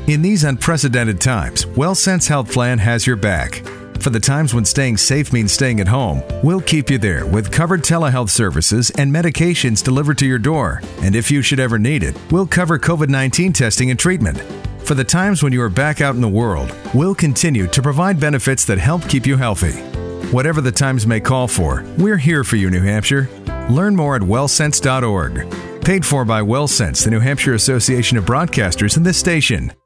In these unprecedented times, WellSense Health Plan has your back. For the times when staying safe means staying at home, we'll keep you there with covered telehealth services and medications delivered to your door. And if you should ever need it, we'll cover COVID-19 testing and treatment. For the times when you are back out in the world, we'll continue to provide benefits that help keep you healthy. Whatever the times may call for, we're here for you, New Hampshire. Learn more at wellsense.org. Paid for by WellSense, the New Hampshire Association of Broadcasters, and this station.